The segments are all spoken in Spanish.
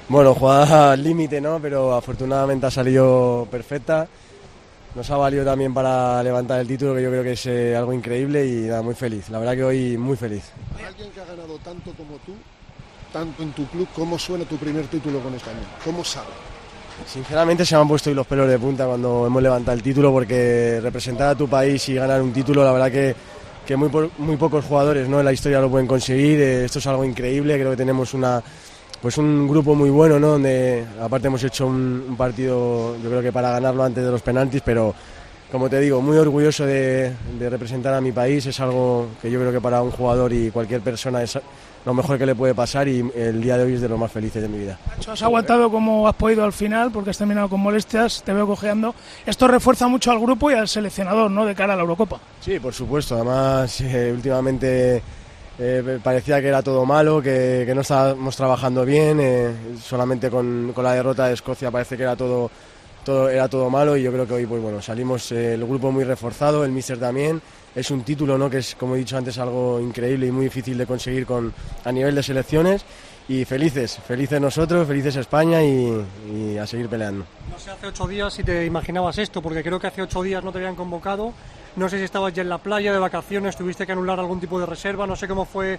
Bueno, jugada al límite, ¿no? Pero afortunadamente ha salido perfecta. Nos ha valido también para levantar el título, que yo creo que es algo increíble y nada, muy feliz. La verdad que hoy muy feliz. Alguien que ha ganado tanto como tú, tanto en tu club, ¿cómo suena tu primer título con España? ¿Cómo sabe? Sinceramente se me han puesto hoy los pelos de punta cuando hemos levantado el título, porque representar a tu país y ganar un título, la verdad que muy pocos jugadores, ¿no?, en la historia lo pueden conseguir. Esto es algo increíble. Creo que tenemos un grupo muy bueno, ¿no?, donde aparte hemos hecho un partido, yo creo que para ganarlo antes de los penaltis, pero como te digo, muy orgulloso de representar a mi país. Es algo que yo creo que para un jugador y cualquier persona es lo mejor que le puede pasar, y el día de hoy es de los más felices de mi vida. Nacho, has aguantado como has podido al final, porque has terminado con molestias, te veo cojeando. Esto refuerza mucho al grupo y al seleccionador, ¿no?, de cara a la Eurocopa. Sí, por supuesto. Además, últimamente parecía que era todo malo, que no estábamos trabajando bien. Solamente con la derrota de Escocia parece que era todo malo, y yo creo que hoy pues bueno, salimos el grupo muy reforzado, el míster también. Es un título, ¿no?, que es, como he dicho antes, algo increíble y muy difícil de conseguir a nivel de selecciones, y felices nosotros, felices España, y a seguir peleando. No sé, hace 8 días si te imaginabas esto, porque creo que hace 8 días no te habían convocado. No sé si estabas ya en la playa de vacaciones, tuviste que anular algún tipo de reserva, no sé cómo fue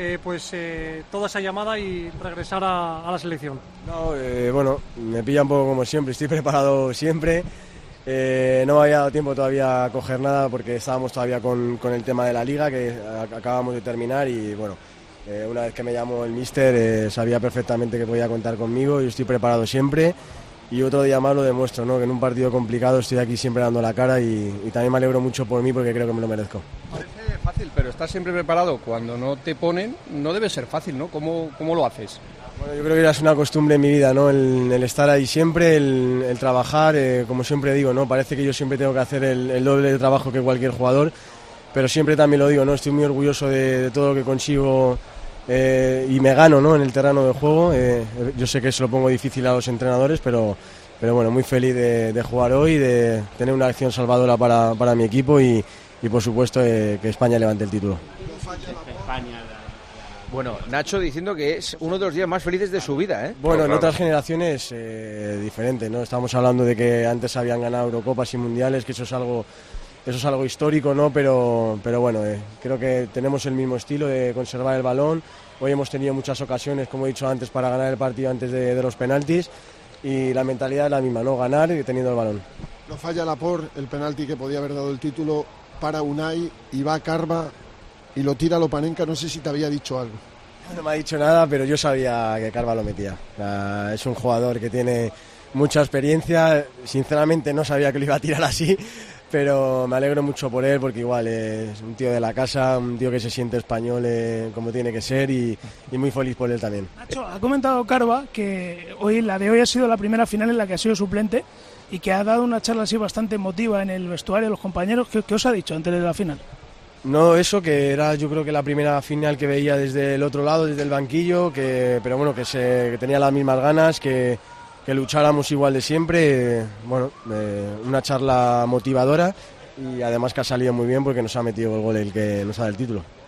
toda esa llamada y regresar a la selección. No, bueno, me pilla un poco como siempre, estoy preparado siempre. No me había dado tiempo todavía a coger nada, porque estábamos todavía con el tema de la liga, que acabamos de terminar, y bueno, una vez que me llamó el míster, sabía perfectamente que podía contar conmigo, y estoy preparado siempre. Y otro día más lo demuestro, ¿no?, que en un partido complicado estoy aquí siempre dando la cara, y también me alegro mucho por mí, porque creo que me lo merezco. Parece fácil, pero estás siempre preparado. Cuando no te ponen, no debe ser fácil, ¿no? ¿Cómo lo haces? Bueno, yo creo que ya es una costumbre en mi vida, ¿no?, el estar ahí siempre, el trabajar, como siempre digo, ¿no?, parece que yo siempre tengo que hacer el doble de trabajo que cualquier jugador, pero siempre también lo digo, ¿no?, estoy muy orgulloso de todo lo que consigo. Y me gano, ¿no?, en el terreno de juego. Yo sé que se lo pongo difícil a los entrenadores, pero bueno, muy feliz de jugar hoy, de tener una acción salvadora para mi equipo, y por supuesto que España levante el título. Bueno, Nacho diciendo que es uno de los días más felices de su vida, ¿eh? Bueno, en otras generaciones diferente, ¿no? Estamos hablando de que antes habían ganado Eurocopas y Mundiales, que eso es algo histórico, ¿no? Pero bueno, creo que tenemos el mismo estilo de conservar el balón. Hoy hemos tenido muchas ocasiones, como he dicho antes, para ganar el partido antes de los penaltis, y la mentalidad es la misma, ¿no?, ganar y teniendo el balón. Lo falla Laporte, el penalti que podía haber dado el título para Unai, y va Carva y lo tira Lopanenka. No sé si te había dicho algo. No me ha dicho nada, pero yo sabía que Carva lo metía. Es un jugador que tiene mucha experiencia. Sinceramente no sabía que lo iba a tirar así, pero me alegro mucho por él, porque igual es un tío de la casa, un tío que se siente español como tiene que ser, y muy feliz por él también. Nacho, ha comentado Carva que la de hoy ha sido la primera final en la que ha sido suplente, y que ha dado una charla así bastante emotiva en el vestuario de los compañeros. ¿Qué os ha dicho antes de la final? No, eso, que era, yo creo que la primera final que veía desde el otro lado, desde el banquillo, pero bueno, que tenía las mismas ganas, que lucháramos igual de siempre. Bueno, una charla motivadora, y además que ha salido muy bien, porque nos ha metido el gol el que nos ha dado el título.